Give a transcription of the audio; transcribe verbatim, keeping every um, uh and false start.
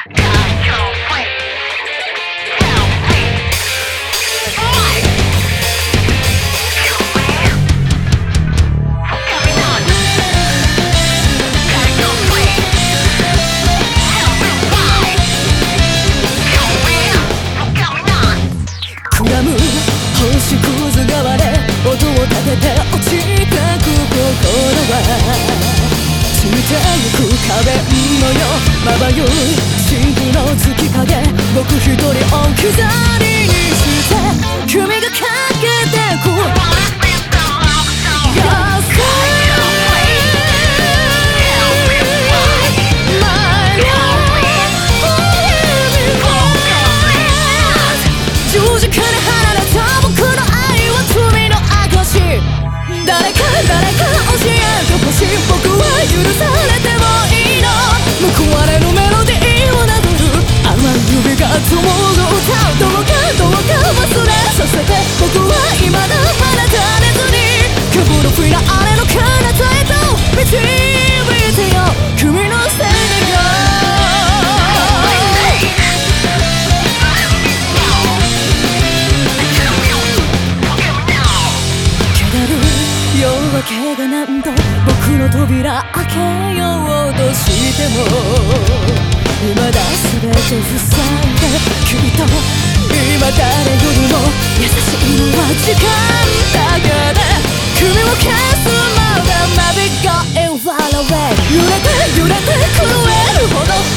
星屑が割れ音を立てて落ちてく心は散ってゆく花弁のよまばゆい真空の月影僕一人置き去りにして君がかけてく十字架で離れた僕の愛は罪の証誰か誰か教えてほしい僕は許されてもいいの報われるメロディーをなぞる甘い指が紡ぐ歌どうかどうか忘れさせて僕は未だまだ垂れずにケブルフィナあれの彼方へと導いてよ君のせいでよ夜明けが何度僕の扉開けようとしても未だ全て塞いできっと今誰よりも優しいのは時間だけで君を消すまで Maybe going far away 揺れて揺れて震えるほど